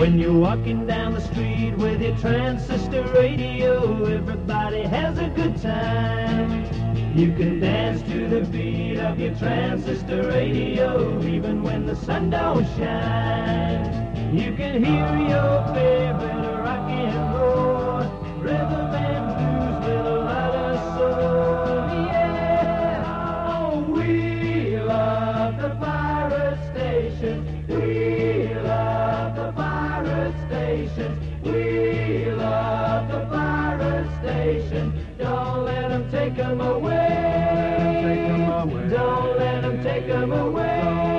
When you're walking down the street with your transistor radio, everybody has a good time. You can dance to the beat of your transistor radio, even when the sun don't shine. You can hear your favorite rock and roll, rhythm and blues with a lot of soul. Yeah, oh, we love the pirate station. We love the pirate station. We love the pirate station. Don't let them take them away. Don't let them take them away.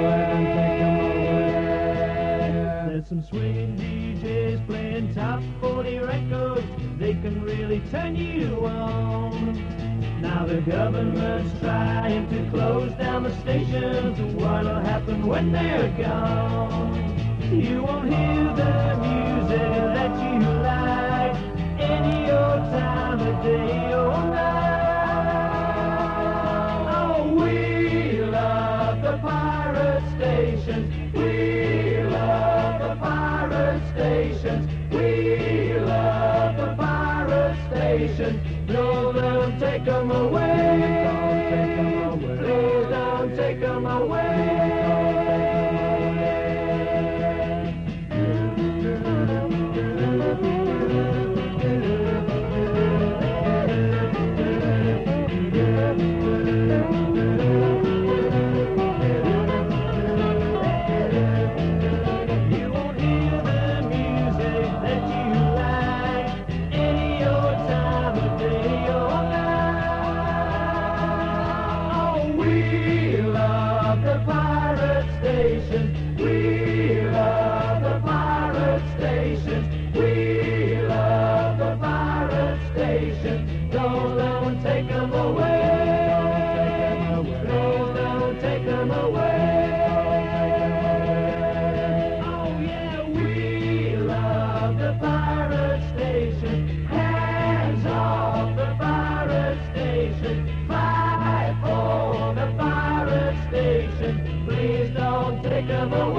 There's some swinging DJs playing top 40 records. They can really turn you on. Now the government's trying to close down the stations. What'll happen when they're gone? You won't hear the music that you like any old time of day or night. Oh, we love the pirate stations. We love the pirate stations. We love the pirate stations. Don't let them take them away. Please don't take them away. Don't let them take them away. Please don't take them away. Oh yeah, we love the pirate station. Hands off the pirate station. Fight for the pirate station. Please don't take them away.